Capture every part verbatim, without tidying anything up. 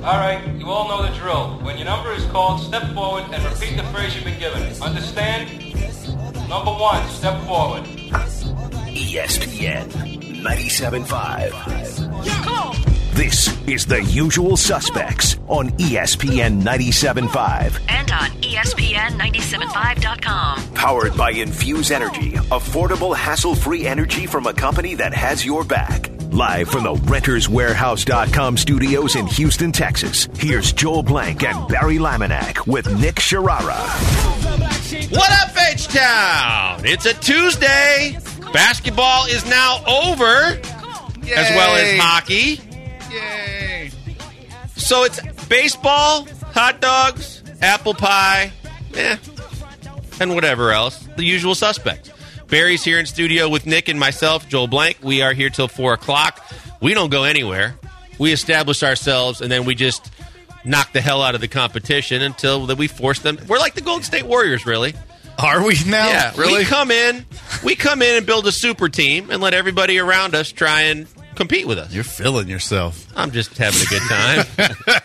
All right, you all know the drill. When your number is called, step forward and repeat the phrase you've been given. Understand? Number one, step forward. E S P N ninety-seven point five. This is The Usual Suspects on E S P N ninety-seven point five. And on E S P N ninety-seven point five dot com. Powered by Infuse Energy, affordable, hassle-free energy from a company that has your back. Live from the Renters Warehouse dot com studios in Houston, Texas, here's Joel Blank and Barry Laminack with Nick Sharara. What up, H-Town? It's a Tuesday. Basketball is now over, Yay. As well as hockey. Yay. So it's baseball, hot dogs, apple pie, eh, and whatever else. The usual suspects. Barry's here in studio with Nick and myself, Joel Blank. We are here till four o'clock. We don't go anywhere. We establish ourselves, and then we just knock the hell out of the competition until we force them. We're like the Golden State Warriors, really. Are we now? Yeah, really? We come in, we come in and build a super team and let everybody around us try and compete with us. You're feeling yourself. I'm just having a good time.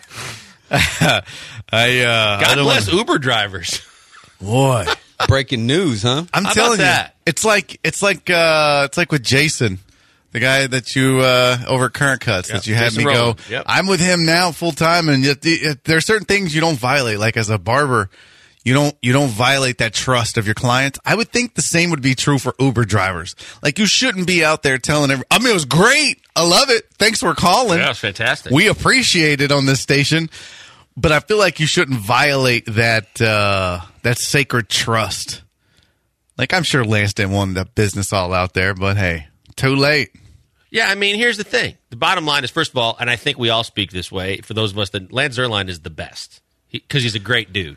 I uh, God I don't bless wanna... Uber drivers. Boy. Breaking news, huh? I'm How telling about you, that? it's like it's like uh, it's like with Jason, the guy that you uh, over Current Cuts Yep. that you had Jason me Rowland. go. Yep. I'm with him now full time, and yet the, it, there are certain things you don't violate. Like as a barber, you don't you don't violate that trust of your clients. I would think the same would be true for Uber drivers. Like you shouldn't be out there telling every. I mean, it was great. I love it. Thanks for calling. Yeah, it was fantastic. We appreciate it on this station. But I feel like you shouldn't violate that uh, that sacred trust. Like, I'm sure Lance didn't want the business all out there, but hey, too late. Yeah, I mean, here's the thing. The bottom line is, first of all, and I think we all speak this way, for those of us that Lance Zierlein is the best because he, he's a great dude.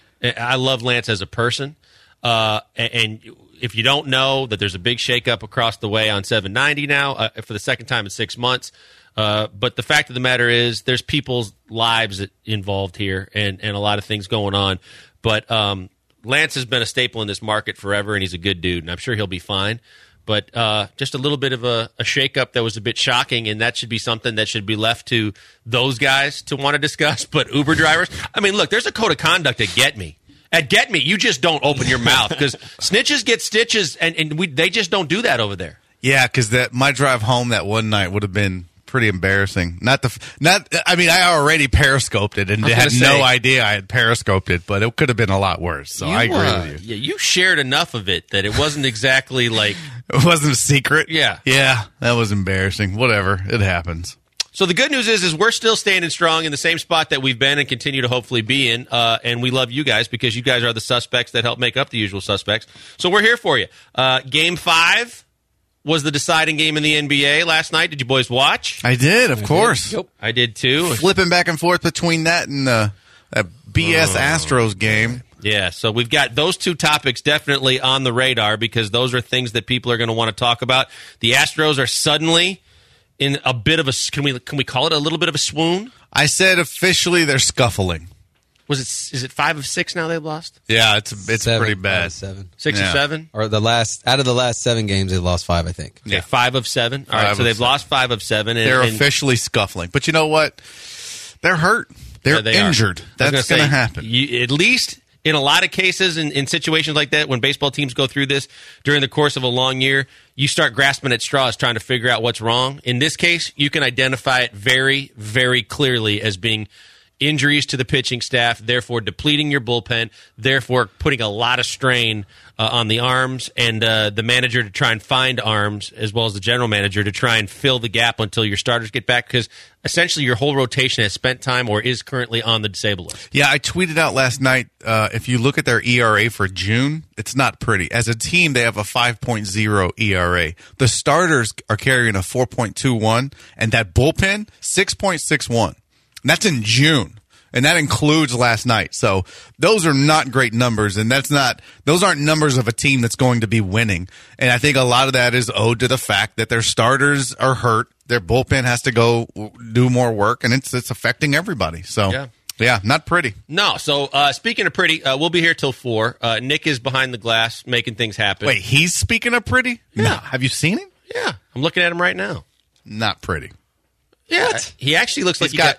I love Lance as a person. Uh, and, and if you don't know that there's a big shakeup across the way on seven ninety now uh, for the second time in six months. Uh, but the fact of the matter is there's people's lives involved here and, and a lot of things going on. But um, Lance has been a staple in this market forever, and he's a good dude, and I'm sure he'll be fine. But uh, just a little bit of a, a shakeup that was a bit shocking, and that should be something that should be left to those guys to want to discuss. But Uber drivers, I mean, look, there's a code of conduct at Get Me. At Get Me, you just don't open your mouth because snitches get stitches, and, and we, they just don't do that over there. Yeah, because that my drive home that one night would have been pretty embarrassing. Not the not. I mean, I already periscoped it and had say, no idea I had periscoped it, but it could have been a lot worse. So you, I agree uh, with you. Yeah, you shared enough of it that it wasn't exactly like it wasn't a secret. Yeah, yeah, that was embarrassing. Whatever, it happens. So the good news is, is we're still standing strong in the same spot that we've been and continue to hopefully be in. Uh, and we love you guys because you guys are the suspects that help make up the usual suspects. So we're here for you. Uh, game five was the deciding game in the N B A last night. Did you boys watch? I did, of course. Yep. I did too. Flipping back and forth between that and uh, that B S oh. Astros game. Yeah, so we've got those two topics definitely on the radar because those are things that people are going to want to talk about. The Astros are suddenly in a bit of a, can we can we call it a little bit of a swoon? I said officially they're scuffling. Was it, is it five of six now they've lost? Yeah, it's it's seven, pretty bad. Five of seven. Six yeah. or seven? Or the last, out of the last seven games, they lost five, I think. Okay, yeah. five of seven. All five right, so they've seven. lost five of seven. And, they're and, officially scuffling. But you know what? They're hurt. They're yeah, they injured. Are. That's going to happen. You, at least in a lot of cases, in, in situations like that, when baseball teams go through this during the course of a long year, you start grasping at straws trying to figure out what's wrong. In this case, you can identify it very, very clearly as being injuries to the pitching staff, therefore depleting your bullpen, therefore putting a lot of strain uh, on the arms and uh, the manager to try and find arms, as well as the general manager to try and fill the gap until your starters get back, because essentially your whole rotation has spent time or is currently on the disabled list. Yeah, I tweeted out last night, uh, if you look at their E R A for June, it's not pretty. As a team, they have a five point oh E R A. The starters are carrying a four point two one, and that bullpen, six point six one. And that's in June. And that includes last night. So those are not great numbers, and that's not those aren't numbers of a team that's going to be winning. And I think a lot of that is owed to the fact that their starters are hurt. Their bullpen has to go do more work, and it's it's affecting everybody. So yeah, yeah not pretty. No. So uh, speaking of pretty, uh, we'll be here till four. Uh, Nick is behind the glass making things happen. Wait, he's speaking of pretty? Yeah. No. Have you seen him? Yeah, I'm looking at him right now. Not pretty. Yeah, he actually looks like he's he got, got.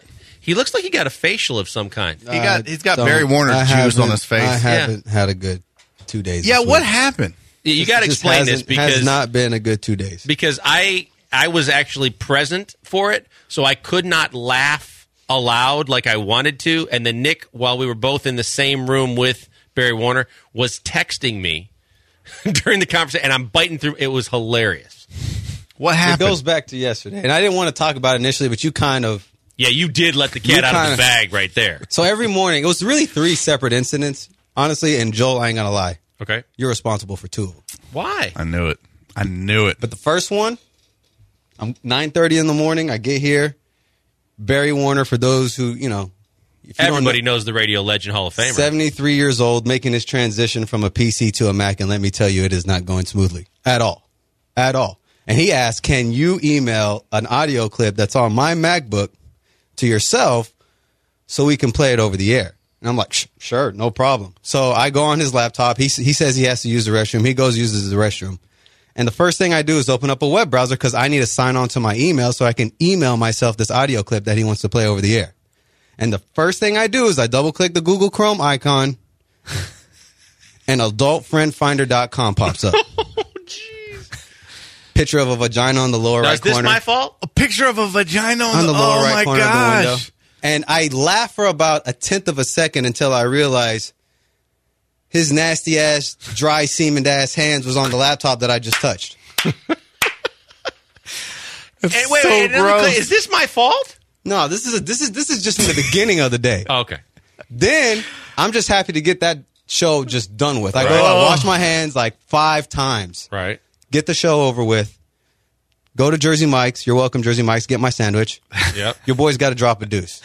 He looks like he got a facial of some kind. He got he's got Don't- Barry Warner's I juice on haven't- his face. I haven't had a good two days. Yeah, this what week. happened? You got to Just explain this hasn't- because has not been a good two days. because I I was actually present for it, so I could not laugh aloud like I wanted to. And then Nick, while we were both in the same room with Barry Warner, was texting me during the conversation, and I'm biting through. It was hilarious. What It happened? goes back to yesterday, and I didn't want to talk about it initially, but you kind of. Yeah, you did let the cat You out of kinda- the bag right there. So every morning, it was really three separate incidents, honestly. And Joel, I ain't gonna lie, Okay, you're responsible for two of them. why? I knew it. I knew it. But the first one, I'm nine thirty in the morning. I get here. Barry Warner, for those who you know, if you Everybody don't know, knows the Radio Legend Hall of Famer. seventy-three years old, making his transition from a P C to a Mac, and let me tell you, it is not going smoothly at all, at all. And he asked, "Can you email an audio clip that's on my MacBook to yourself so we can play it over the air?" And I'm like, Sh- "Sure, no problem." So I go on his laptop. He s- he says he has to use the restroom. He goes uses the restroom. And the first thing I do is open up a web browser because I need to sign on to my email so I can email myself this audio clip that he wants to play over the air. And the first thing I do is I double click the Google Chrome icon and adult friend finder dot com pops up. Picture of a vagina on the lower Now, right is this corner. my fault? A picture of a vagina on, on the lower oh right my corner of the window. gosh. And I laugh for about a tenth of a second until I realize his nasty ass, dry semen ass hands was on the laptop that I just touched. Hey, wait, so wait, another gross. cl- is this my fault? No, this is a, this is this is just in the beginning of the day. Oh, okay. Then I'm just happy to get that show just done with. I go, Right. I wash my hands like five times. Right. Get the show over with. Go to Jersey Mike's. You're welcome, Jersey Mike's. Get my sandwich. Yep. Your boy's got to drop a deuce.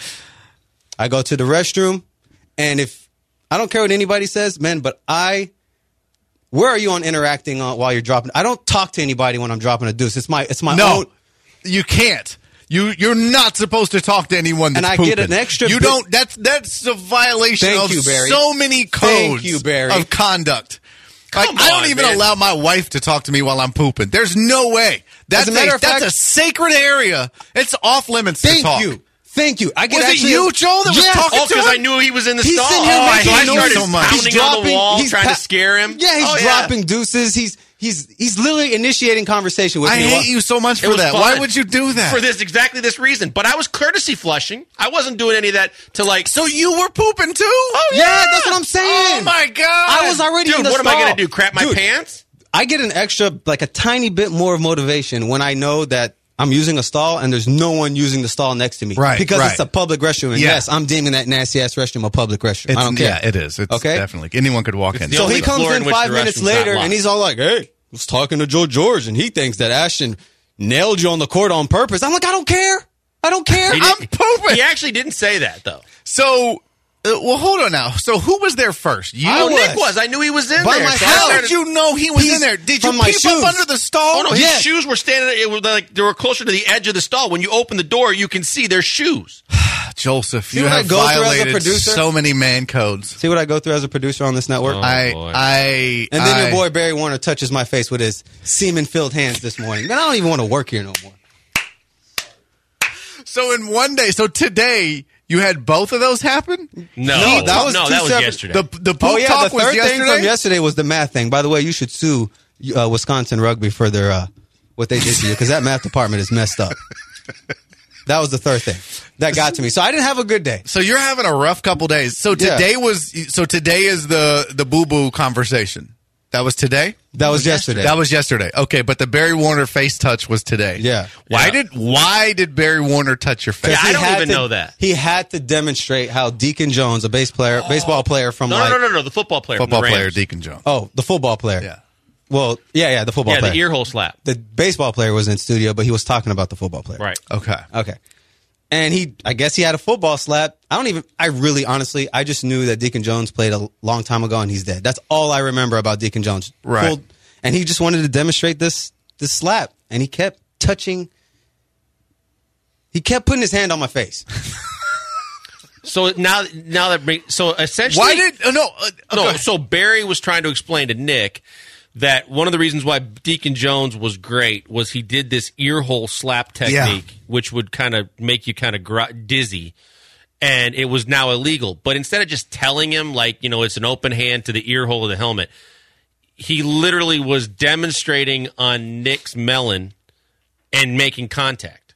I go to the restroom, and if I don't care what anybody says, man, but I, where are you on interacting on while you're dropping? I don't talk to anybody when I'm dropping a deuce. It's my it's my No, own. you can't. You you're not supposed to talk to anyone that's And I pooping. get an extra You bit- don't. That's that's a violation Thank of you, Barry. so many codes Thank you, Barry. of conduct. Like, Come I don't on, even man. allow my wife to talk to me while I'm pooping. There's no way. That's As a matter a, of that's fact- a sacred area. It's off limits to Thank talk. you, thank you. I get Was it actually, you, Joe, that was Yes. talking Oh, to because him? I knew he was in the He's stall. sitting here oh, I- making so I noise started so much. pounding He's on the dropping- wall, he's trying pa- to scare him. Yeah, he's Oh, dropping deuces. He's he's he's literally initiating conversation with I me. hate while- you so much It for was that. fun. Why would you do that? For this exactly this reason. But I was courtesy flushing. I wasn't doing any of that to like. So you were pooping too? Oh Yeah, that's what I'm saying. Oh my god! I was already dude, in the what am I stall. going to do? Crap my Dude, pants? I get an extra, like a tiny bit more of motivation when I know that I'm using a stall and there's no one using the stall next to me. Right, Because right. it's a public restroom. And Yeah. yes, I'm deeming that nasty ass restroom a public restroom. I don't care. Yeah, it is. It's Okay? definitely anyone could walk in. the So only he comes floor in in which five the minutes restroom's not later locked. and he's all like, hey, I was talking to Joe George and he thinks that Ashton nailed you on the court on purpose. I'm like, I don't care. I don't care. He I'm- didn't- pooping. He actually didn't say that though. So, uh, well, hold on now. So who was there first? You? I Oh, was. Nick was. I knew he was in By there. my So I house. How started- did you know he was He's in there? Did you from my peep up shoes. under the stall? Oh no, his Yeah. shoes were standing. It was like they were closer to the edge of the stall. When you open the door, you can see their shoes. Joseph, you what I have go through as a violated producer? so many man codes. See what I go through as a producer on this network? Oh, I, boy. I, And then I, your boy Barry Warner touches my face with his semen-filled hands this morning. Man, I don't even want to work here no more. So in one day, so today, you had both of those happen? No, No, that was no, two that was separate- yesterday. The the poop Oh yeah, talk the was third thing yesterday. from yesterday was the math thing. By the way, you should sue uh, Wisconsin Rugby for their uh, what they did to you because that math department is messed up. That was the third thing that got to me. So I didn't have a good day. So you're having a rough couple days. So Yeah. today was so today is the the boo boo conversation. That was today. That was yesterday. That was yesterday. Okay, but the Barry Warner face touch was today. Yeah. Why Yeah. did why did Barry Warner touch your face? Yeah, I He don't had even to- know that. He had to demonstrate how Deacon Jones, a base player, baseball player from no, like no, no, no, no, the football player. from Football the Rams. player Deacon Jones. oh the football player. Yeah. Well, yeah, yeah, the football Yeah, player. the ear hole slap. The baseball player was in studio, but he was talking about the football player. Right. Okay. Okay. And he, I guess he had a football slap. I don't even, I really, honestly, I just knew that Deacon Jones played a long time ago and he's dead. That's all I remember about Deacon Jones. Right. Pulled- and he just wanted to demonstrate this, this slap. And he kept touching, he kept putting his hand on my face. So now, now that bring, so essentially, Why did oh, no uh, no? okay. So Barry was trying to explain to Nick that one of the reasons why Deacon Jones was great was he did this ear hole slap technique, which would kind of make you kind of gr- dizzy. and it was now illegal. But instead of just telling him, like, you know, it's an open hand to the ear hole of the helmet, he literally was demonstrating on Nick's melon and making contact.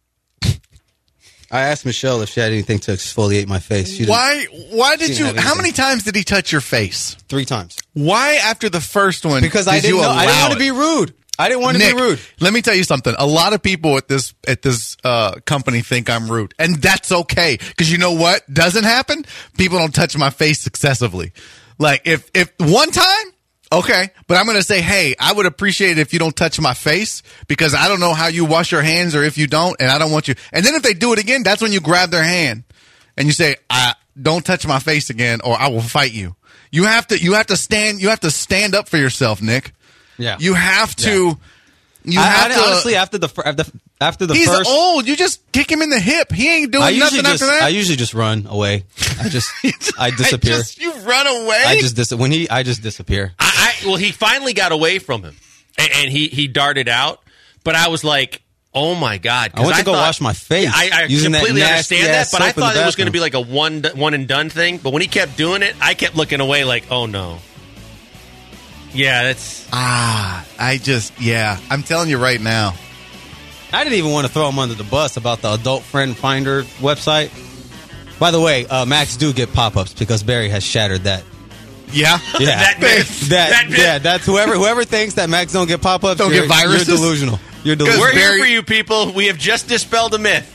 I asked Michelle if she had anything to exfoliate my face. She Why? Why did didn't you? have How anything. many times did he touch your face? Three times. Why after the first one? Because did I didn't you know. I didn't allow want to it? be rude. I didn't want to Nick, be rude. let me tell you something. A lot of people at this at this uh, company think I'm rude, and that's okay. Because you know what doesn't happen? People don't touch my face excessively. Like if if one time, okay, but I'm going to say, hey, I would appreciate it if you don't touch my face because I don't know how you wash your hands or if you don't, and I don't want you. And then if they do it again, that's when you grab their hand and you say, I don't touch my face again, or I will fight you. You have to you have to stand you have to stand up for yourself, Nick. Yeah. You have to. You I, have I, to. honestly, after the fir- after, after the He's first, old. You just kick him in the hip. He ain't doing I usually nothing just after that. I usually just run away. I just I disappear. I just, you run away. I just dis- when he I just disappear. I, I well, he finally got away from him, and, and he he darted out. But I was like, oh my god! 'cause I went to go thought- wash my face. Yeah, I, I using that completely nasty understand that, ass but I soap in the thought it was going to bathroom. be like a one one and done thing. But when he kept doing it, I kept looking away, like, oh no. Yeah, that's. ah, I just yeah. I'm telling you right now. I didn't even want to throw him under the bus about the Adult Friend Finder website. By the way, uh, Macs do get pop-ups because Barry has shattered that. Yeah, Yeah, That myth. That, That myth. yeah, that's whoever whoever thinks that Macs don't get pop-ups. Don't you're, get viruses? You're delusional. You're delusional. We're Barry- here for you, people. We have just dispelled a myth.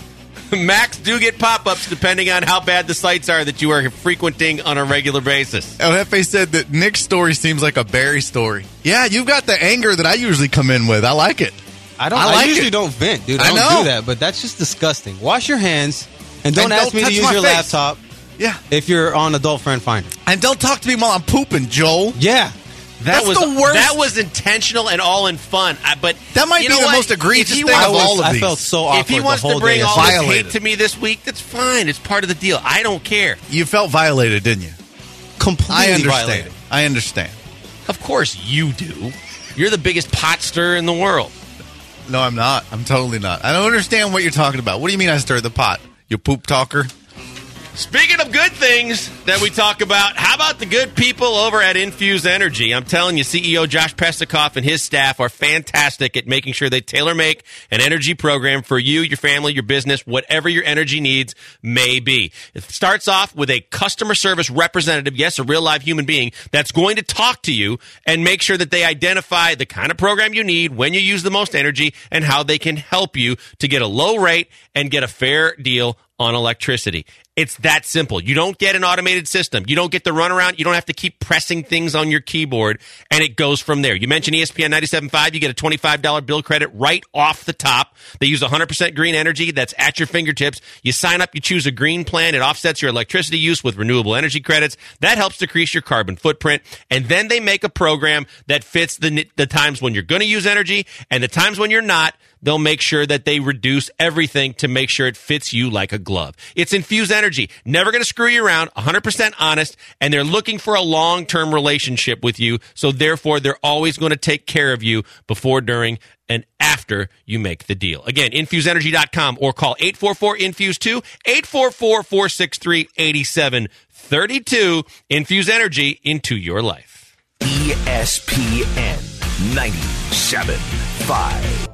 Macs do get pop-ups depending on how bad the sites are that you are frequenting on a regular basis. El Jefe said that Nick's story seems like a Barry story. Yeah, you've got the anger that I usually come in with. I like it. I don't. I I, like usually it. don't vent, dude. I, I don't know. do that, but that's just disgusting. Wash your hands and don't And ask don't me to touch use my your face. laptop Yeah, if you're on Adult Friend Finder. and don't talk to me while I'm pooping, Joel. Yeah. That That's was the worst. That was intentional and all in fun. I, but That might you be know the what? most egregious If he thing wants- I, of was, all of I these. felt so awkward If he wants the to whole bring day. all this hate Violated. to me this week, that's fine. It's part of the deal. I don't care. You felt violated, didn't you? completely I understand. violated. I understand. Of course you do. You're the biggest pot stirrer in the world. No, I'm not. I'm totally not. I don't understand what you're talking about. What do you mean I stirred the pot? You poop talker? Speaking of good things that we talk about, how about the good people over at Infuse Energy? I'm telling you, C E O Josh Pestikoff and his staff are fantastic at making sure they tailor-make an energy program for you, your family, your business, whatever your energy needs may be. It starts off with a customer service representative, yes, a real live human being, that's going to talk to you and make sure that they identify the kind of program you need, when you use the most energy, and how they can help you to get a low rate and get a fair deal on electricity. It's that simple. You don't get an automated system. You don't get the runaround. You don't have to keep pressing things on your keyboard, and it goes from there. You mentioned E S P N ninety-seven point five. You get a twenty-five dollars bill credit right off the top. They use one hundred percent green energy that's at your fingertips. You sign up, you choose a green plan. It offsets your electricity use with renewable energy credits. That helps decrease your carbon footprint. And then they make a program that fits the, the times when you're going to use energy and the times when you're not. They'll make sure that they reduce everything to make sure it fits you like a glove. It's Infuse Energy. Never going to screw you around, one hundred percent honest, and they're looking for a long-term relationship with you, so therefore they're always going to take care of you before, during, and after you make the deal. Again, infuse energy dot com or call eight four four infuse two, eight four four, four six three, eight seven three two. Infuse Energy into your life. E S P N ninety-seven point five.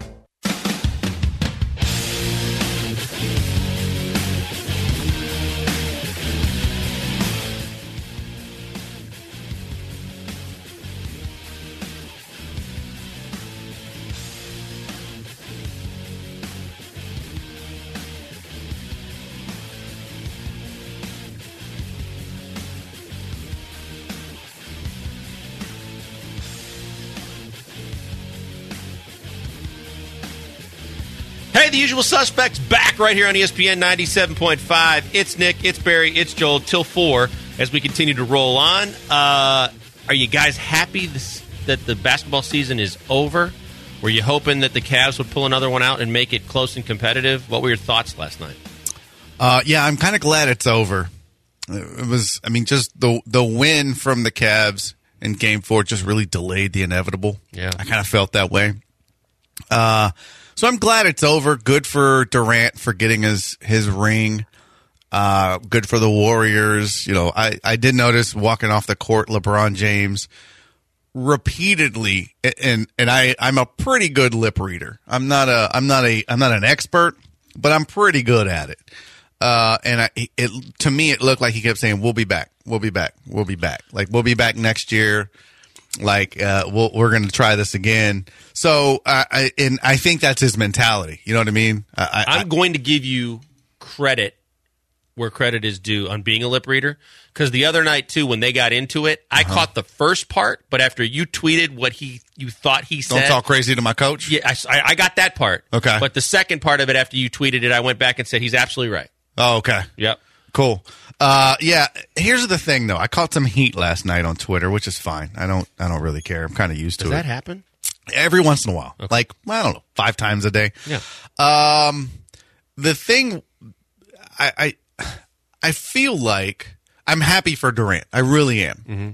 Hey, the usual suspects back right here on E S P N ninety-seven point five. It's Nick, it's Barry, it's Joel, till four as we continue to roll on. Uh, are you guys happy this, that the basketball season is over? Were you hoping that the Cavs would pull another one out and make it close and competitive? What were your thoughts last night? Uh, yeah, I'm kind of glad it's over. It was, I mean, just the the win from the Cavs in Game Four just really delayed the inevitable. Yeah. I kind of felt that way. Uh, so I'm glad it's over. Good for Durant for getting his his ring. Uh, good for the Warriors. You know, I, I did notice walking off the court, LeBron James repeatedly, and and I I'm a pretty good lip reader. I'm not a I'm not a I'm not an expert, but I'm pretty good at it. Uh, and I, it to me it looked like he kept saying, "We'll be back, we'll be back, we'll be back." Like we'll be back next year. Like uh, we'll, we're going to try this again. So uh, I and I think that's his mentality. You know what I mean? I, I'm I, going to give you credit where credit is due on being a lip reader, because the other night too, when they got into it, I uh-huh. caught the first part, but after you tweeted what he you thought he said, don't talk crazy to my coach. Yeah, I, I got that part. Okay, but the second part of it, after you tweeted it, I went back and said he's absolutely right. Oh, okay. Yep. Cool. Uh, yeah. Here's the thing, though. I caught some heat last night on Twitter, which is fine. I don't. I don't really care. I'm kind of used to Does it. Does that happen? Every once in a while, okay. like well, I don't know, five times a day. Yeah. Um, the thing, I, I, I feel like I'm happy for Durant. I really am. Mm-hmm.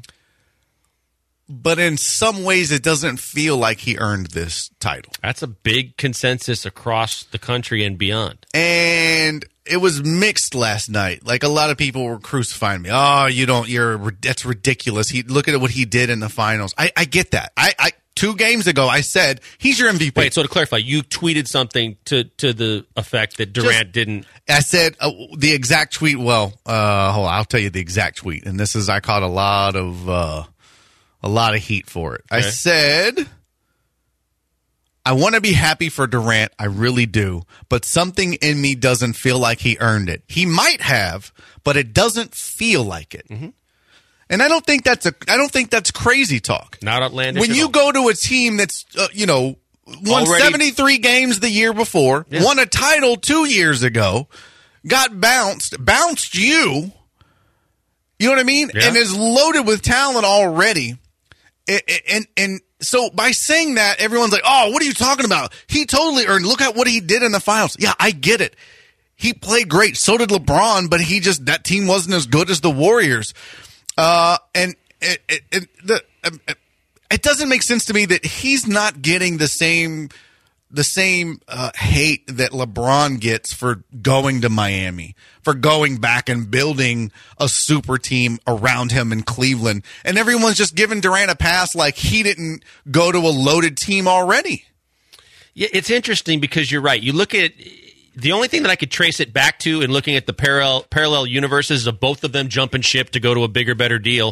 But in some ways, it doesn't feel like he earned this title. That's a big consensus across the country and beyond. And it was mixed last night. Like a lot of people were crucifying me. Oh, you don't. You're that's ridiculous. He look at what he did in the finals. I, I get that. I, I two games ago I said he's your M V P. Wait, so to clarify, you tweeted something to to the effect that Durant Just, didn't. I said uh, the exact tweet. Well, uh, hold on, I'll tell you the exact tweet. And this is I caught a lot of uh, a lot of heat for it. Okay. I said, I want to be happy for Durant. I really do. But something in me doesn't feel like he earned it. He might have, but it doesn't feel like it. Mm-hmm. And I don't think that's a. I don't think that's crazy talk. Not outlandish. When at you all. go to a team that's uh, you know won Already, seventy-three games the year before, yeah. won a title two years ago, got bounced, bounced you. You know what I mean? Yeah. And is loaded with talent already. And, and and so by saying that, everyone's like, "Oh, what are you talking about? He totally earned. Look at what he did in the finals." Yeah, I get it. He played great. So did LeBron, but he just that team wasn't as good as the Warriors. Uh, and it, it, it, the, it doesn't make sense to me that he's not getting the same the same uh, hate that LeBron gets for going to Miami, for going back and building a super team around him in Cleveland. And everyone's just giving Durant a pass like he didn't go to a loaded team already. Yeah, it's interesting because you're right. You look at the only thing that I could trace it back to in looking at the parallel parallel universes of both of them jumping ship to go to a bigger, better deal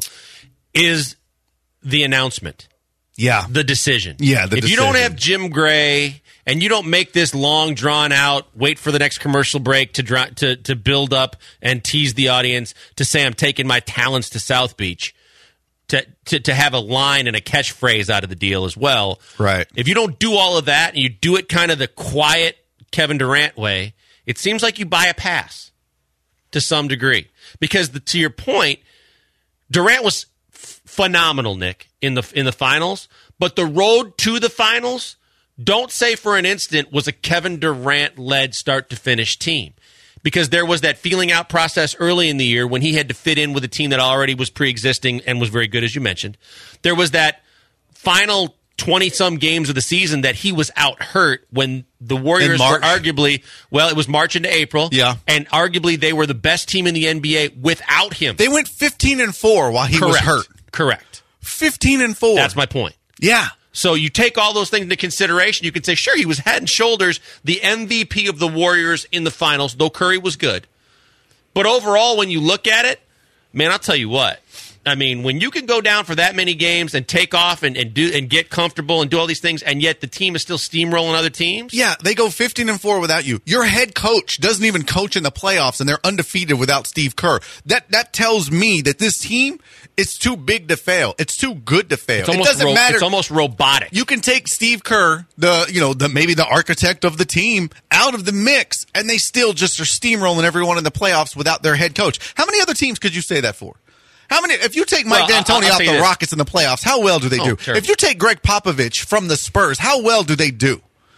is the announcement. Yeah. The decision. Yeah, the If decision. you don't have Jim Gray and you don't make this long, drawn out, wait for the next commercial break to dra- to to build up and tease the audience to say I'm taking my talents to South Beach, to, to, to have a line and a catchphrase out of the deal as well. Right. If you don't do all of that and you do it kind of the quiet Kevin Durant way, it seems like you buy a pass to some degree. Because the, to your point, Durant was f- phenomenal, Nick, in the in the finals. But the road to the finals, don't say for an instant, was a Kevin Durant-led start-to-finish team. Because there was that feeling out process early in the year when he had to fit in with a team that already was pre-existing and was very good, as you mentioned. There was that final twenty-some games of the season that he was out hurt when the Warriors were arguably, well, it was March into April. Yeah. And arguably they were the best team in the N B A without him. They went fifteen and four while he Correct. was hurt. Correct. fifteen and four. That's my point. Yeah. So you take all those things into consideration. You can say, sure, he was head and shoulders the M V P of the Warriors in the finals, though Curry was good. But overall, when you look at it, man, I'll tell you what. I mean, when you can go down for that many games and take off and, and do and get comfortable and do all these things, and yet the team is still steamrolling other teams. Yeah, they go fifteen and four without you. Your head coach doesn't even coach in the playoffs, and they're undefeated without Steve Kerr. That that tells me that this team is too big to fail. It's too good to fail. It's almost it doesn't ro- matter. It's almost robotic. You can take Steve Kerr, the you know the maybe the architect of the team, out of the mix, and they still just are steamrolling everyone in the playoffs without their head coach. How many other teams could you say that for? How many? If you take Mike well, D'Antoni I'll, I'll out the this. Rockets in the playoffs, how well do they Oh, do? terrible. If you take Greg Popovich from the Spurs, how well do they do?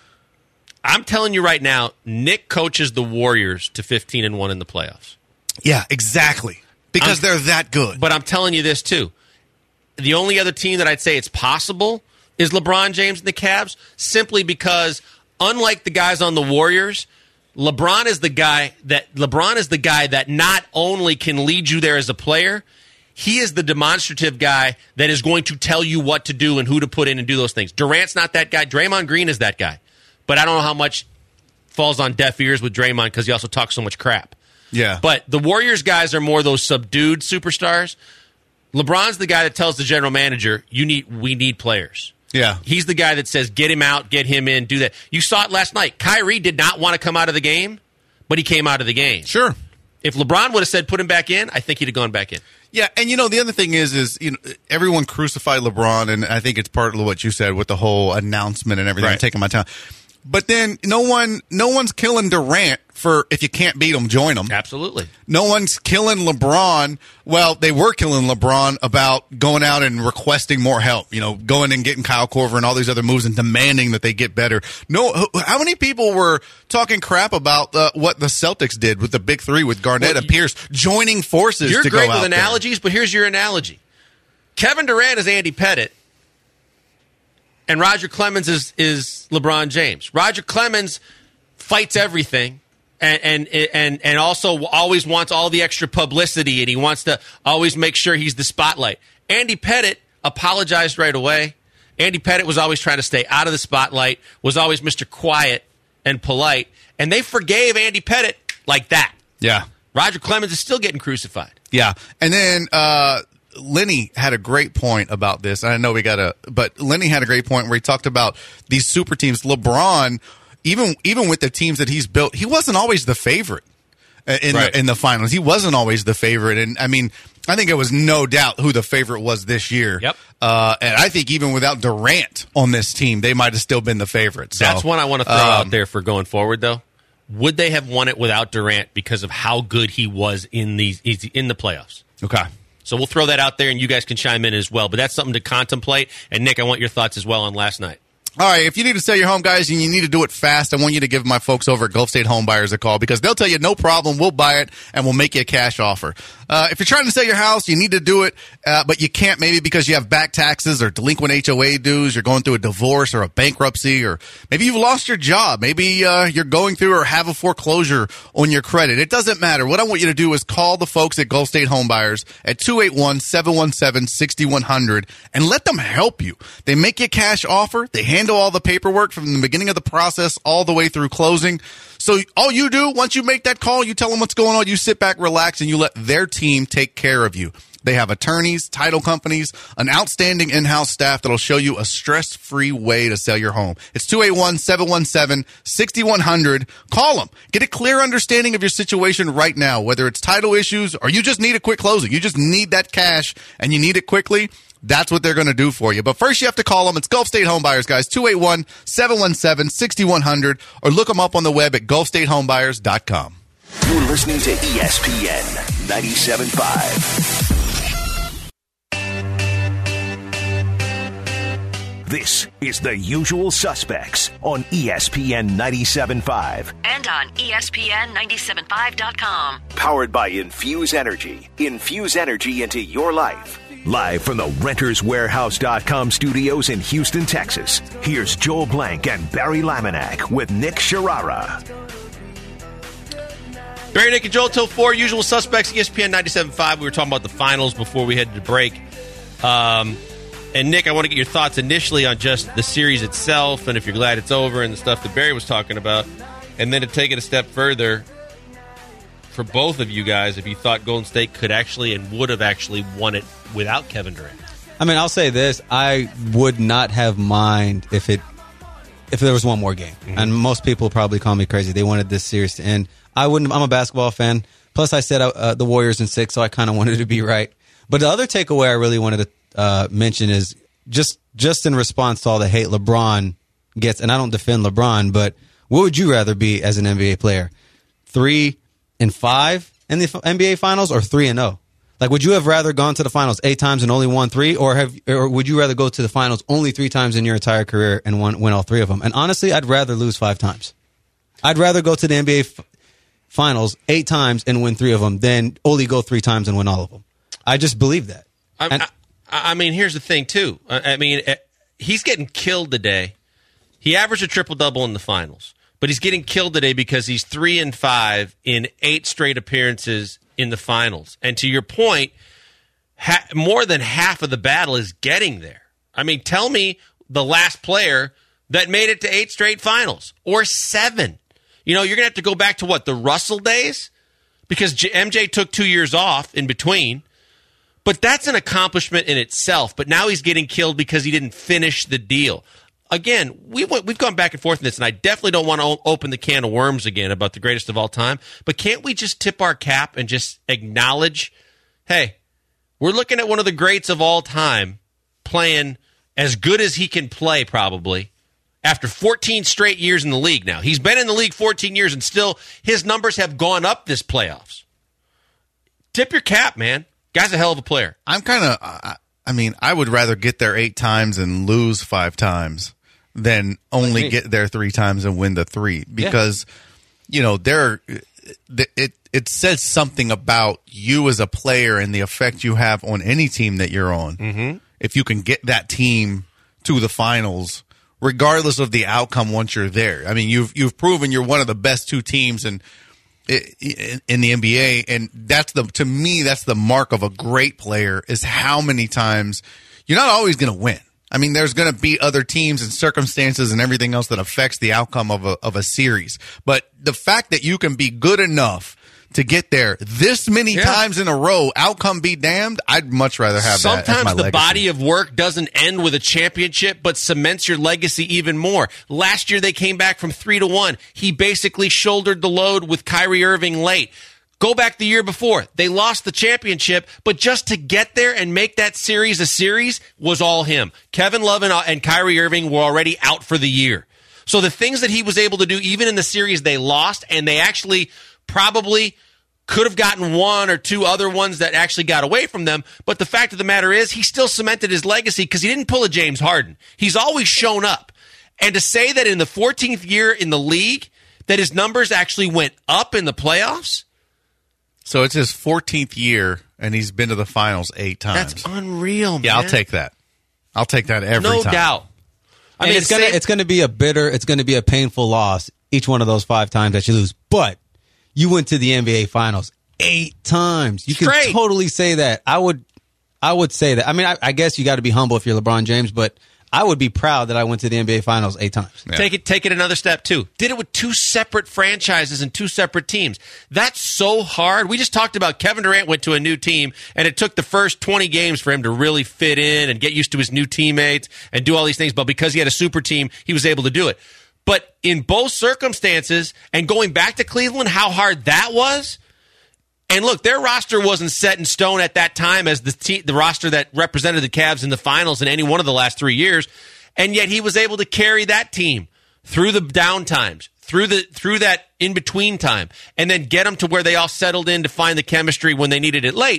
I'm telling you right now, Nick coaches the Warriors to fifteen and one in the playoffs. Yeah, exactly. Because I'm, they're that good. But I'm telling you this too. The only other team that I'd say it's possible is LeBron James and the Cavs, simply because unlike the guys on the Warriors, LeBron is the guy that LeBron is the guy that not only can lead you there as a player, he is the demonstrative guy that is going to tell you what to do and who to put in and do those things. Durant's not that guy. Draymond Green is that guy. But I don't know how much falls on deaf ears with Draymond because he also talks so much crap. Yeah. But the Warriors guys are more those subdued superstars. LeBron's the guy that tells the general manager, "You need, we need players." Yeah. He's the guy that says, "Get him out, get him in, do that." You saw it last night. Kyrie did not want to come out of the game, but he came out of the game. Sure. If LeBron would have said, "Put him back in," I think he'd have gone back in. Yeah, and you know the other thing is, is you know everyone crucified LeBron, and I think it's part of what you said with the whole announcement and everything. Right. I'm taking my time, but then no one, no one's killing Durant for if you can't beat him, join him. Absolutely. No one's killing LeBron. Well, they were killing LeBron about going out and requesting more help. You know, going and getting Kyle Korver and all these other moves and demanding that they get better. No, how many people were talking crap about uh, what the Celtics did with the big three with Garnett Well, and Pierce joining forces? You're to great go with out analogies, but here's your analogy. Kevin Durant is Andy Pettit, and Roger Clemens is, is LeBron James. Roger Clemens fights everything. And, and and and also always wants all the extra publicity, and he wants to always make sure he's the spotlight. Andy Pettit apologized right away. Andy Pettit was always trying to stay out of the spotlight, was always Mister Quiet and polite, and they forgave Andy Pettit like that. Yeah. Roger Clemens is still getting crucified. Yeah. And then uh, Lenny had a great point about this. I know we got to, but Lenny had a great point where he talked about these super teams. LeBron, even even with the teams that he's built, he wasn't always the favorite in Right. the, in the finals. He wasn't always the favorite, and I mean, I think it was no doubt who the favorite was this year. Yep. Uh, and I think even without Durant on this team, they might have still been the favorite. So, That's one I want to throw um, out there for going forward, though. Would they have won it without Durant because of how good he was in these in the playoffs? Okay. So we'll throw that out there, and you guys can chime in as well. But that's something to contemplate. And, Nick, I want your thoughts as well on last night. All right, if you need to sell your home, guys, and you need to do it fast, I want you to give my folks over at Gulf State Home Buyers a call because they'll tell you no problem, we'll buy it, and we'll make you a cash offer. Uh, if you're trying to sell your house, you need to do it, uh, but you can't maybe because you have back taxes or delinquent H O A dues, you're going through a divorce or a bankruptcy, or maybe you've lost your job, maybe uh, you're going through or have a foreclosure on your credit. It doesn't matter. What I want you to do is call the folks at Gulf State Home Buyers at two eight one, seven one seven, six one zero zero and let them help you. They make you a cash offer. They handle all the paperwork from the beginning of the process all the way through closing. So all you do, once you make that call, you tell them what's going on, you sit back, relax, and you let their team take care of you. They have attorneys, title companies, an outstanding in-house staff that'll show you a stress-free way to sell your home. It's two eight one, seven one seven, six one zero zero. Call them. Get a clear understanding of your situation right now, whether it's title issues or you just need a quick closing. You just need that cash and you need it quickly. That's what they're going to do for you. But first you have to call them. It's Gulf State Home Buyers, guys, two eight one, seven one seven, six one zero zero, or look them up on the web at gulf state home buyers dot com. You're listening to E S P N ninety-seven point five. This is The Usual Suspects on E S P N ninety-seven point five. And on E S P N ninety-seven point five dot com. Powered by Infuse Energy. Infuse energy into your life. Live from the Renters Warehouse dot com studios in Houston, Texas, here's Joel Blank and Barry Laminack with Nick Sharara. Barry, Nick, and Joel till four. Usual Suspects, E S P N ninety-seven point five. We were talking about the finals before we headed to break. Um, and, Nick, I want to get your thoughts initially on just the series itself and if you're glad it's over and the stuff that Barry was talking about. And then to take it a step further, for both of you guys, if you thought Golden State could actually and would have actually won it without Kevin Durant. I mean, I'll say this. I would not have mind if it if there was one more game. Mm-hmm. And most people probably call me crazy. They wanted this series to end. I wouldn't. I'm a basketball fan. Plus, I said uh, the Warriors in six, so I kind of wanted to be right. But the other takeaway I really wanted to uh, mention is just just in response to all the hate LeBron gets, and I don't defend LeBron, but what would you rather be as an N B A player? Three and five in the N B A Finals, or three and zero? Like, would you have rather gone to the finals eight times and only won three, or have, or would you rather go to the finals only three times in your entire career and won, win all three of them? And honestly, I'd rather lose five times. I'd rather go to the N B A f- Finals eight times and win three of them than only go three times and win all of them. I just believe that. I, And- I, I mean, here's the thing, too. I, I mean, he's getting killed today. He averaged a triple-double in the finals. but he's getting killed today because he's three and five in eight straight appearances in the finals. And to your point, ha- more than half of the battle is getting there. I mean, tell me the last player that made it to eight straight finals or seven. You know, you're going to have to go back to what, the Russell days? Because J- M J took two years off in between. But that's an accomplishment in itself. But now he's getting killed because he didn't finish the deal. Again, we went, we've gone back and forth in this, and I definitely don't want to o- open the can of worms again about the greatest of all time. But can't we just tip our cap and just acknowledge, hey, we're looking at one of the greats of all time playing as good as he can play probably after fourteen straight years in the league now. He's been in the league fourteen years, and still his numbers have gone up this playoffs. Tip your cap, man. Guy's a hell of a player. I'm kind of, I, I mean, I would rather get there eight times and lose five times than only Like get there three times and win the three. Because, yeah. you know, there, it, it says something about you as a player and the effect you have on any team that you're on. Mm-hmm. If you can get that team to the finals, regardless of the outcome once you're there. I mean, you've you've proven you're one of the best two teams in in the N B A, and that's the to me that's the mark of a great player is how many times you're not always going to win. I mean, there's going to be other teams and circumstances and everything else that affects the outcome of a of a series. But the fact that you can be good enough to get there this many yeah. times in a row, outcome be damned, I'd much rather have Sometimes that as my the legacy. Body of work doesn't end with a championship, but cements your legacy even more. Last year they came back from three to one. He basically shouldered the load with Kyrie Irving late. Go back the year before. They lost the championship, but just to get there and make that series a series was all him. Kevin Love and, and Kyrie Irving were already out for the year. So the things that he was able to do, even in the series they lost, and they actually probably could have gotten one or two other ones that actually got away from them. But the fact of the matter is he still cemented his legacy because he didn't pull a James Harden. He's always shown up. And to say that in the fourteenth year in the league that his numbers actually went up in the playoffs. So it's his fourteenth year, and he's been to the finals eight times. That's unreal, man. Yeah, I'll take that. I'll take that every no time. No doubt. I and mean, it's gonna same- it's gonna be a bitter, it's gonna be a painful loss each one of those five times that you lose. But you went to the N B A Finals eight times. You Straight. can totally say that. I would, I would say that. I mean, I, I guess you got to be humble if you're LeBron James, but I would be proud that I went to the N B A Finals eight times. Yeah. Take it, take it another step too. Did it with two separate franchises and two separate teams. That's so hard. We just talked about Kevin Durant went to a new team, and it took the first twenty games for him to really fit in and get used to his new teammates and do all these things. But because he had a super team, he was able to do it. But in both circumstances, and going back to Cleveland, how hard that was. And look, their roster wasn't set in stone at that time as the te- the roster that represented the Cavs in the finals in any one of the last three years. And yet he was able to carry that team through the down times, through the through that in-between time, and then get them to where they all settled in to find the chemistry when they needed it late.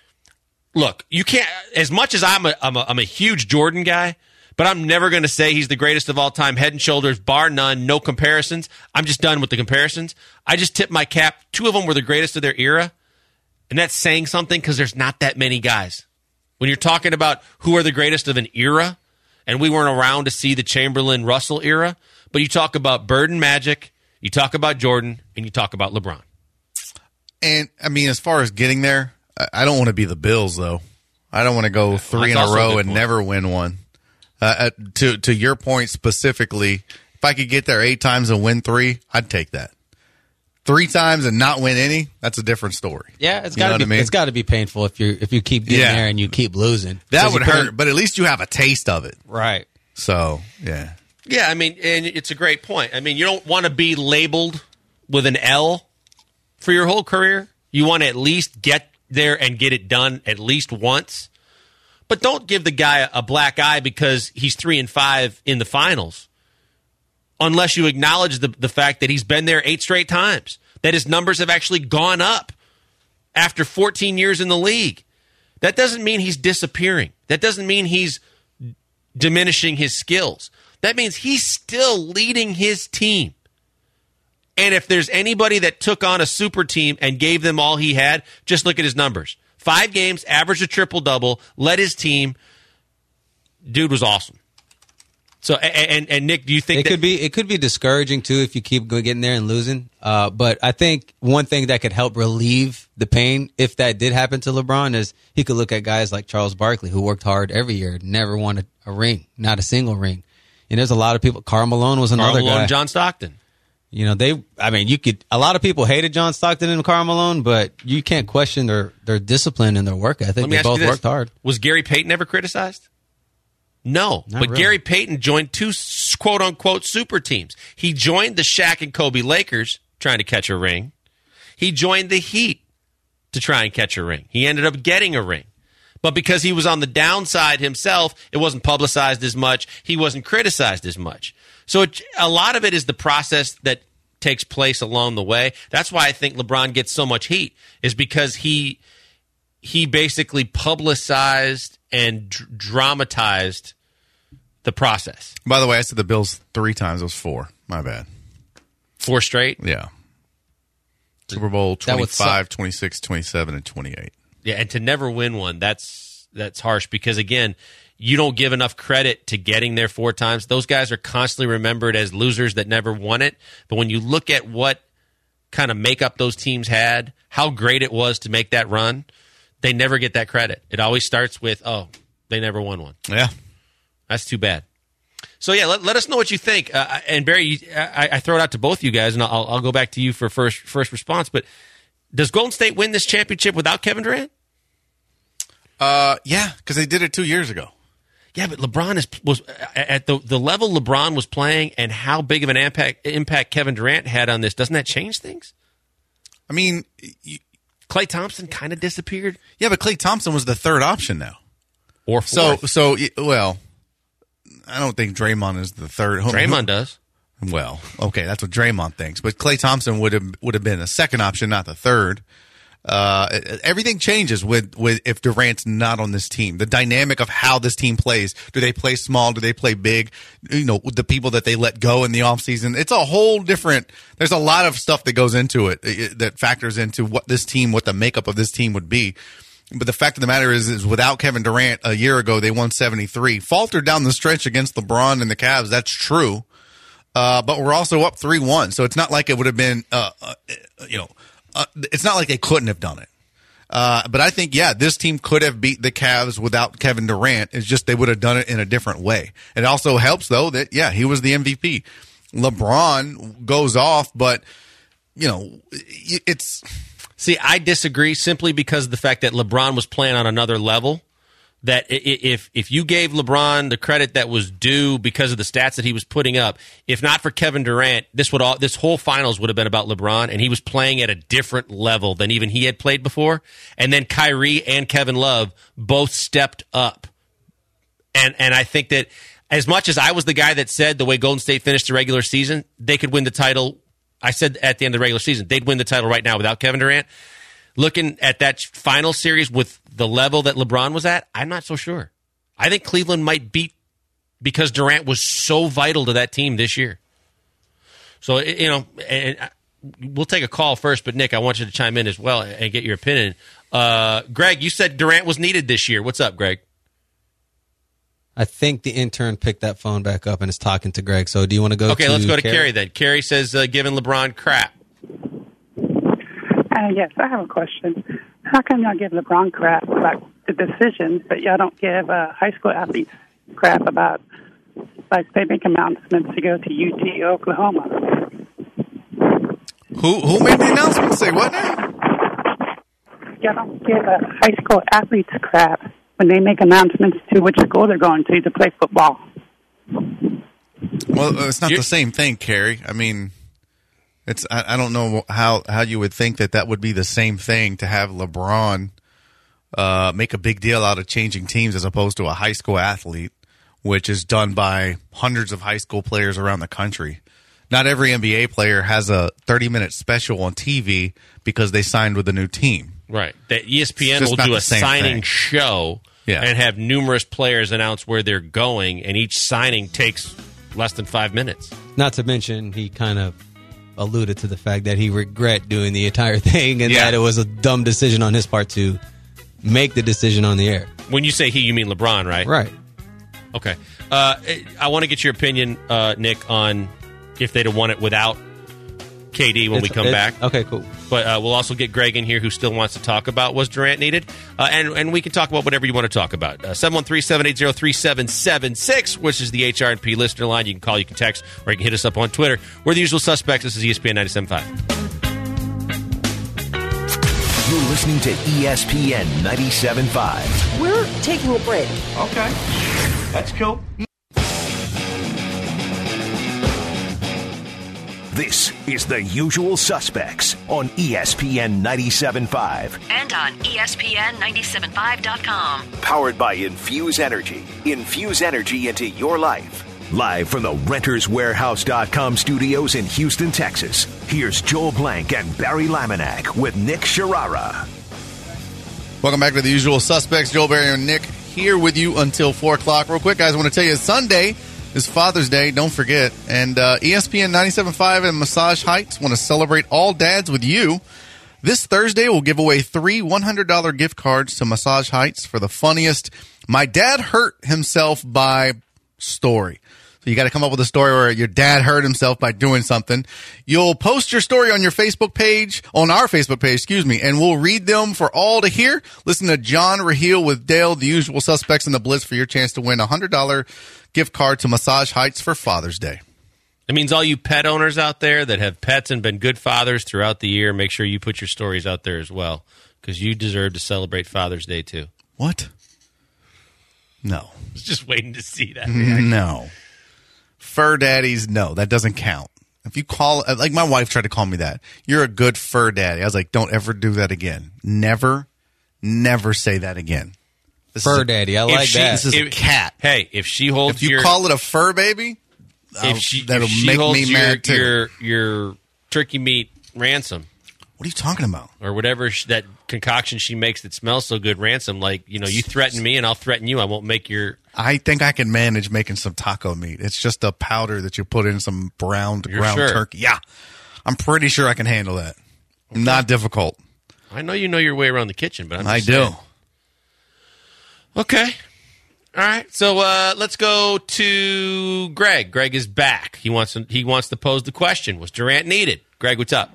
Look, you can't, as much as I'm a, I'm a, I'm a huge Jordan guy, but I'm never going to say he's the greatest of all time, head and shoulders, bar none, no comparisons. I'm just done with the comparisons. I just tip my cap. Two of them were the greatest of their era, and that's saying something because there's not that many guys. When you're talking about who are the greatest of an era, and we weren't around to see the Chamberlain-Russell era, but you talk about Bird and Magic, you talk about Jordan, and you talk about LeBron. And, I mean, as far as getting there, I don't want to be the Bills, though. I don't want to go three That's in a row a and point. never win one. Uh, to to your point specifically, if I could get there eight times and win three, I'd take that. Three times and not win any, that's a different story. Yeah, it's You know got to what be. I mean? It's got to be painful if you if you keep getting Yeah. there and you keep losing. That 'Cause would you couldn't- hurt, but at least you have a taste of it. right? So, yeah. Yeah, I mean, and it's a great point. I mean, you don't want to be labeled with an L for your whole career. You want to at least get there and get it done at least once. But don't give the guy a black eye because he's three and five in the finals, unless you acknowledge the, the fact that he's been there eight straight times, that his numbers have actually gone up after fourteen years in the league. That doesn't mean he's disappearing. That doesn't mean he's diminishing his skills. That means he's still leading his team. And if there's anybody that took on a super team and gave them all he had, just look at his numbers. Five games, averaged a triple-double, led his team. Dude was awesome. So, and, and Nick, do you think it that- could be it could be discouraging too if you keep go- getting there and losing? Uh, but I think one thing that could help relieve the pain if that did happen to LeBron is he could look at guys like Charles Barkley who worked hard every year, never won a, a ring, not a single ring. And there's a lot of people. Karl Malone was another Karl Malone, guy. John Stockton. You know, they. I mean, you could. A lot of people hated John Stockton and Karl Malone, but you can't question their their discipline and their work ethic. Let me They ask both you this. worked hard. Was Gary Payton ever criticized? No, Not but really. Gary Payton joined two quote unquote super teams. He joined the Shaq and Kobe Lakers trying to catch a ring. He joined the Heat to try and catch a ring. He ended up getting a ring. But because he was on the downside himself, it wasn't publicized as much. He wasn't criticized as much. So it, a lot of it is the process that takes place along the way. That's why I think LeBron gets so much heat, is because he he basically publicized and dr- dramatized the process. By the way, I said the Bills three times. It was four. My bad. Four straight? Yeah. Super Bowl That would twenty-five, twenty-six, twenty-seven, and twenty-eight. Yeah, and to never win one, that's that's harsh because, again, you don't give enough credit to getting there four times. Those guys are constantly remembered as losers that never won it. But when you look at what kind of makeup those teams had, how great it was to make that run, they never get that credit. It always starts with, oh, they never won one. Yeah. That's too bad. So, yeah, let, let us know what you think. Uh, and, Barry, you, I, I throw it out to both you guys, and I'll, I'll go back to you for first first response. But does Golden State win this championship without Kevin Durant? Uh, yeah, because they did it two years ago. Yeah, but LeBron is was at the the level LeBron was playing and how big of an impact impact Kevin Durant had on this. Doesn't that change things? I mean, you, Klay Thompson kind of disappeared, yeah, but Klay Thompson was the third option now. or So, fourth. so y- well, I don't think Draymond is the third. Draymond does. Well, okay, that's what Draymond thinks. But Klay Thompson would have would have been a second option, not the third. Uh, everything changes with, with if Durant's not on this team. The dynamic of how this team plays. Do they play small? Do they play big? You know, the people that they let go in the offseason. It's a whole different – there's a lot of stuff that goes into it, it that factors into what this team, what the makeup of this team would be. But the fact of the matter is, is without Kevin Durant a year ago, they won seventy-three. Faltered down the stretch against LeBron and the Cavs. That's true. Uh, but we're also up three one. So it's not like it would have been, uh, uh, you know – Uh, it's not like they couldn't have done it. Uh, but I think, yeah, this team could have beat the Cavs without Kevin Durant. It's just they would have done it in a different way. It also helps, though, that, yeah, he was the M V P. LeBron goes off, but, you know, it's... See, I disagree simply because of the fact that LeBron was playing on another level. That i- i- if if you gave LeBron the credit that was due because of the stats that he was putting up, if not for Kevin Durant, this would all this whole finals would have been about LeBron, and he was playing at a different level than even he had played before. And then Kyrie and Kevin Love both stepped up, and and I think that as much as I was the guy that said the way Golden State finished the regular season, they could win the title. I said at the end of the regular season they'd win the title right now without Kevin Durant. Looking at that final series with the level that LeBron was at, I'm not so sure. I think Cleveland might beat because Durant was so vital to that team this year. So, you know, and we'll take a call first, but Nick, I want you to chime in as well and get your opinion. Uh, Greg, you said Durant was needed this year. What's up, Greg? I think the intern picked that phone back up and is talking to Greg. So do you want to go Okay, to let's go to Carrie? Carrie then. Carrie says uh, giving LeBron crap. Uh, yes, I have a question. How come y'all give LeBron crap about the decisions, but y'all don't give uh, high school athletes crap about, like, they make announcements to go to U T, Oklahoma? Who who made the announcement? Say what now? Y'all don't give uh, high school athletes crap when they make announcements to which school they're going to to play football. Well, it's not You're- the same thing, Carrie. I mean, it's I, I don't know how, how you would think that that would be the same thing to have LeBron uh, make a big deal out of changing teams as opposed to a high school athlete, which is done by hundreds of high school players around the country. Not every N B A player has a thirty-minute special on T V because they signed with a new team. Right. That E S P N It's just will not do the a same signing thing. show Yeah. and have numerous players announce where they're going, and each signing takes less than five minutes. Not to mention, he kind of alluded to the fact that he regret doing the entire thing and Yeah. that it was a dumb decision on his part to make the decision on the air. When you say he, you mean LeBron, right? Right. Okay. Uh, I want to get your opinion, uh, Nick, on if they'd have won it without K D when It's- we come it- back. Okay, cool. But uh, we'll also get Greg in here, who still wants to talk about was Durant needed, uh, and and we can talk about whatever you want to talk about. Uh, seven one three, seven eight zero, three seven seven six, which is the H R and P listener line. You can call, you can text, or you can hit us up on Twitter. We're the usual suspects. This is E S P N ninety-seven point five. You're listening to E S P N ninety-seven point five. We're taking a break. Okay. That's cool. This is The Usual Suspects on E S P N ninety-seven point five. And on E S P N ninety-seven five dot com. Powered by Infuse Energy. Infuse energy into your life. Live from the Renters Warehouse dot com studios in Houston, Texas. Here's Joel Blank and Barry Laminack with Nick Sharara. Welcome back to The Usual Suspects. Joel, Barry, and Nick here with you until four o'clock. Real quick, guys, I want to tell you, Sunday is Father's Day. Don't forget. And uh, E S P N ninety-seven point five and Massage Heights want to celebrate all dads with you. This Thursday, we'll give away three one hundred dollars gift cards to Massage Heights for the funniest My Dad Hurt Himself by story. So you got to come up with a story where your dad hurt himself by doing something. You'll post your story on your Facebook page, on our Facebook page, excuse me, and we'll read them for all to hear. Listen to John Raheel with Dale, The Usual Suspects, and the Blitz for your chance to win a one hundred dollars gift card to Massage Heights for Father's Day. It means all you pet owners out there that have pets and been good fathers throughout the year, make sure you put your stories out there as well, because you deserve to celebrate Father's Day too. What? No. I was just waiting to see that. No. Fur daddies, no, that doesn't count. If you call, like my wife tried to call me that, you're a good fur daddy. I was like, don't ever do that again. Never, never say that again. This Fur is a, daddy. I If like she- that. This is a If- cat. Hey, if she holds If you your, call it a fur baby, if I'll- she, that'll if she make holds me your, mad too. your your turkey meat ransom What are you talking about? or whatever sh- that concoction she makes that smells so good ransom, like, you know, you threaten me and I'll threaten you. I won't make your. I think I can manage making some taco meat. It's just a powder that you put in some browned You're ground sure? turkey. Yeah, I'm pretty sure I can handle that. Not difficult. I know you know your way around the kitchen, but I'm I just do. saying. Okay. All right. So uh, let's go to Greg. Greg is back. He wants to, he wants to pose the question: was Durant needed? Greg, what's up?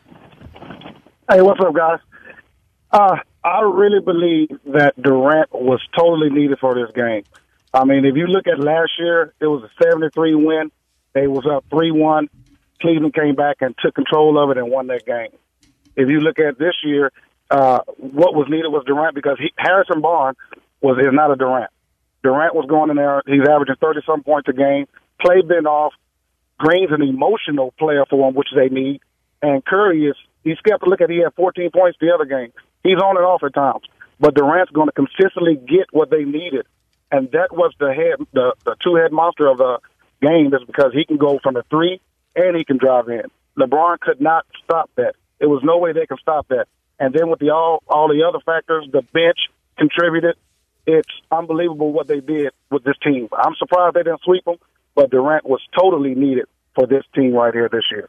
Hey, what's up, guys? Uh, I really believe that Durant was totally needed for this game. I mean, if you look at last year, it was a seventy-three win. They was up three one. Cleveland came back and took control of it and won that game. If you look at this year, uh, what was needed was Durant because he, Harrison Barnes was is not a Durant. Durant was going in there. He's averaging thirty-some points a game. Play been off. Green's an emotional player for them, which they need. And Curry is, he's got to look at, he had fourteen points the other game. He's on and off at times. But Durant's going to consistently get what they needed. And that was the head, the, the two-head monster of the game is because he can go from the three and he can drive in. LeBron could not stop that. There was no way they could stop that. And then with the all, all the other factors, the bench contributed. It's unbelievable what they did with this team. I'm surprised they didn't sweep them, but Durant was totally needed for this team right here this year.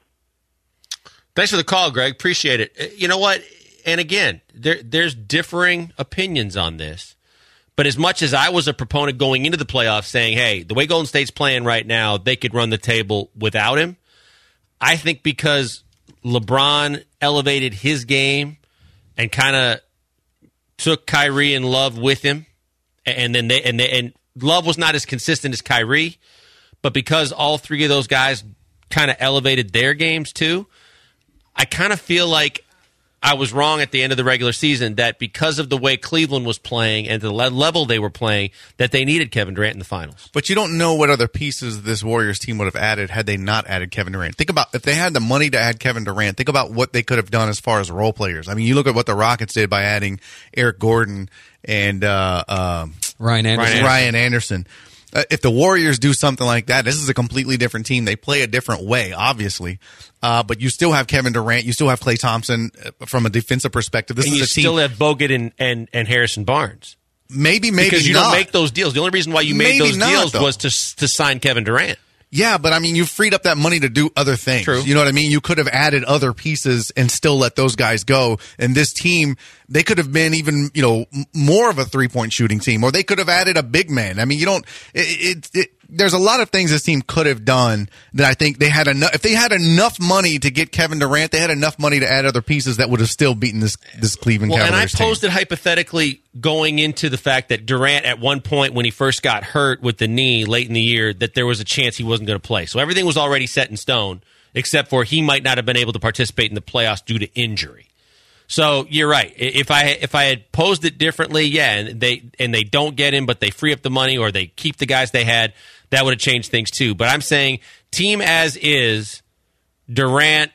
Thanks for the call, Greg. Appreciate it. Uh, You know what? And again, there, there's differing opinions on this. But as much as I was a proponent going into the playoffs saying, hey, the way Golden State's playing right now, they could run the table without him, I think because LeBron elevated his game and kind of took Kyrie and Love with him, and then they and they, and Love was not as consistent as Kyrie, but because all three of those guys kind of elevated their games too, I kind of feel like I was wrong at the end of the regular season that because of the way Cleveland was playing and the le- level they were playing, that they needed Kevin Durant in the finals. But you don't know what other pieces this Warriors team would have added had they not added Kevin Durant. Think about, if they had the money to add Kevin Durant, think about what they could have done as far as role players. I mean, you look at what the Rockets did by adding Eric Gordon and uh, uh, Ryan Anderson. Ryan Anderson. Uh, if the Warriors do something like that, this is a completely different team. They play a different way, obviously. Uh, but you still have Kevin Durant. You still have Klay Thompson uh, from a defensive perspective. This and is you a team. still have Bogut and, and, and Harrison Barnes. Maybe, maybe because you not. don't make those deals. The only reason why you made Maybe those not, deals though. was to to sign Kevin Durant. Yeah, but I mean, you freed up that money to do other things. True. You know what I mean? You could have added other pieces and still let those guys go. And this team, they could have been even, you know, m- more of a three point shooting team, or they could have added a big man. I mean, you don't, it, it, it there's a lot of things this team could have done that I think they had enough. If they had enough money to get Kevin Durant, they had enough money to add other pieces that would have still beaten this this Cleveland well, Cavaliers and I posed team. it hypothetically going into the fact that Durant at one point when he first got hurt with the knee late in the year, that there was a chance he wasn't going to play. So everything was already set in stone, except for he might not have been able to participate in the playoffs due to injury. So you're right. If I if I had posed it differently, yeah, and they and they don't get him, but they free up the money or they keep the guys they had, that would have changed things too. But I'm saying team as is, Durant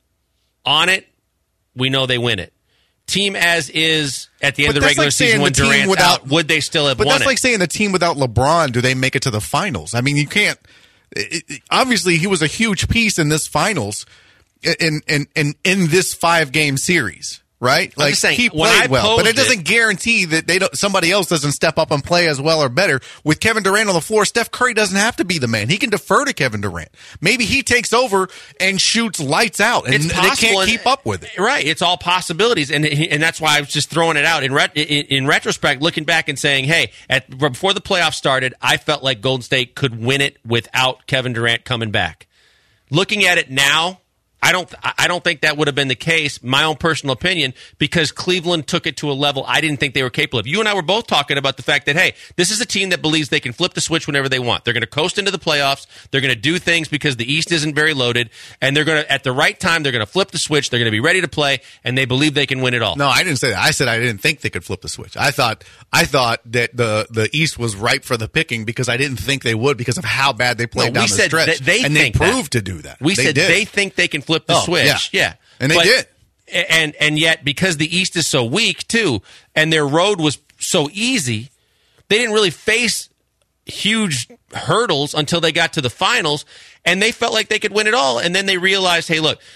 on it, we know they win it. Team as is at the end But of the that's regular like saying season when the team Durant's without- out, would they still have But won that's it? like saying the team without LeBron, do they make it to the finals? I mean, you can't. It, it, obviously, he was a huge piece in this finals, in in in in this five game series. Right? I'm Like just saying, he when played I well, but it posed doesn't it- guarantee that they don't somebody else doesn't step up and play as well or better. With Kevin Durant on the floor, Steph Curry doesn't have to be the man. He can defer to Kevin Durant. Maybe he takes over and shoots lights out, and It's they possible, can't and- keep up with it. Right. It's all possibilities, and and that's why I was just throwing it out in ret- in, in retrospect, looking back and saying, hey, at before the playoffs started, I felt like Golden State could win it without Kevin Durant coming back. Looking at it now, I don't I don't think that would have been the case, my own personal opinion, because Cleveland took it to a level I didn't think they were capable of. You and I were both talking about the fact that, hey, this is a team that believes they can flip the switch whenever they want. They're going to coast into the playoffs. They're going to do things because the East isn't very loaded, and they're going to, at the right time, they're going to flip the switch. They're going to be ready to play, and they believe they can win it all. No, I didn't say that. I said I didn't think they could flip the switch. I thought I thought that the, the East was ripe for the picking because I didn't think they would because of how bad they played No, down we the said stretch. that they and think they that. proved to do that. We they said did. they think they can flip the Oh, switch. yeah. Yeah. And they But- did. And and yet, because the East is so weak too, and their road was so easy, they didn't really face huge hurdles until they got to the finals, and they felt like they could win it all. And then they realized, hey, look,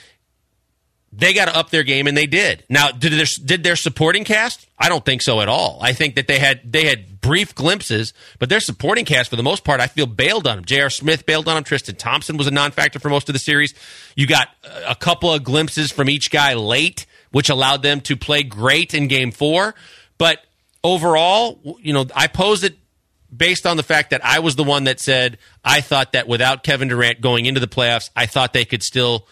they got to up their game, and they did. Now, did their did their supporting cast? I don't think so at all. I think that they had they had brief glimpses, but their supporting cast, for the most part, I feel bailed on them. J R. Smith bailed on them. Tristan Thompson was a non-factor for most of the series. You got a couple of glimpses from each guy late, which allowed them to play great in Game Four. But overall, you know, I posed it based on the fact that I was the one that said I thought that without Kevin Durant going into the playoffs, I thought they could still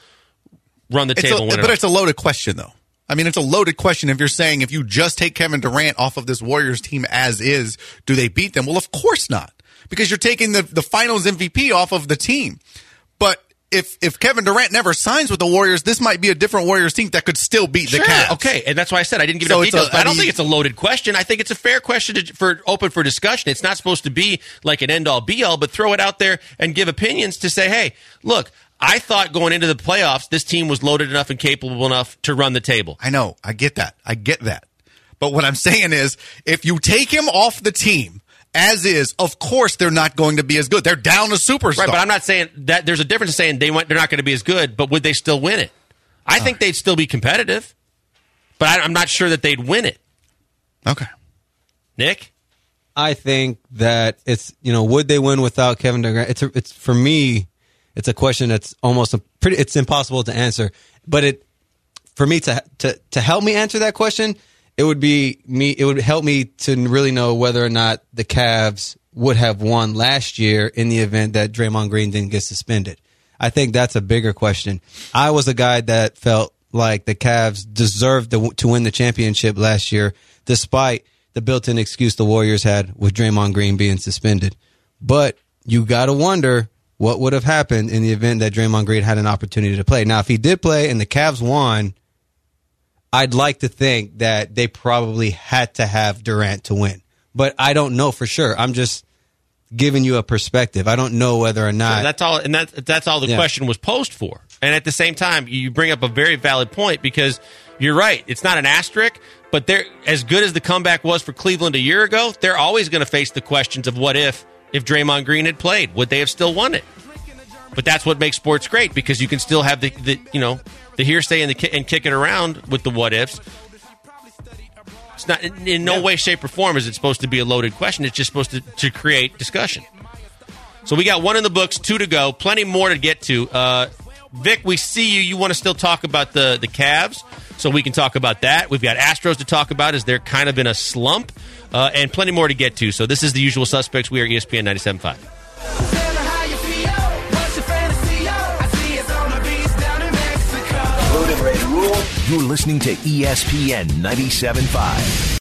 run the It's table. a, and win it but all. it's a loaded question, though. I mean, it's a loaded question if you're saying if you just take Kevin Durant off of this Warriors team as is, do they beat them? Well, of course not, because you're taking the, the finals M V P off of the team. But if if Kevin Durant never signs with the Warriors, this might be a different Warriors team that could still beat Sure. the Cavs. Okay, and that's why I said I didn't give So enough it's a- details. But I I don't mean- think it's a loaded question. I think it's a fair question to, for open for discussion. It's not supposed to be like an end all be all, but throw it out there and give opinions to say, hey, look, I thought going into the playoffs, this team was loaded enough and capable enough to run the table. I know. I get that. I get that. But what I'm saying is, if you take him off the team as is, of course they're not going to be as good. They're down a superstar. Right, but I'm not saying that there's a difference in saying they went, they're not going to be as good, but would they still win it? I think they'd still be competitive, but I, I'm not sure that they'd win it. Okay. Nick? I think that it's, you know, would they win without Kevin Durant? It's a, it's for me, it's a question that's almost a pretty, it's impossible to answer. But it, for me to to to help me answer that question, it would be me. It would help me to really know whether or not the Cavs would have won last year in the event that Draymond Green didn't get suspended. I think that's a bigger question. I was a guy that felt like the Cavs deserved to, to win the championship last year, despite the built-in excuse the Warriors had with Draymond Green being suspended. But you got to wonder what would have happened in the event that Draymond Green had an opportunity to play. Now, if he did play and the Cavs won, I'd like to think that they probably had to have Durant to win. But I don't know for sure. I'm just giving you a perspective. I don't know whether or not. So that's all, and that, that's all the Yeah. question was posed for. And at the same time, you bring up a very valid point because you're right. It's not an asterisk, but they're as good as the comeback was for Cleveland a year ago. They're always going to face the questions of what if if Draymond Green had played, would they have still won it? But that's what makes sports great because you can still have the, the you know the hearsay and the ki- and kick it around with the what ifs. It's not in, in no way, shape, or form is it supposed to be a loaded question. It's just supposed to, to create discussion. So we got one in the books, two to go, plenty more to get to. Uh, Vic, we see you. You want to still talk about the the Cavs, so we can talk about that. We've got Astros to talk about as they're kind of in a slump, uh, and plenty more to get to. So this is the usual suspects. We are E S P N ninety-seven point five. You're listening to E S P N ninety-seven point five.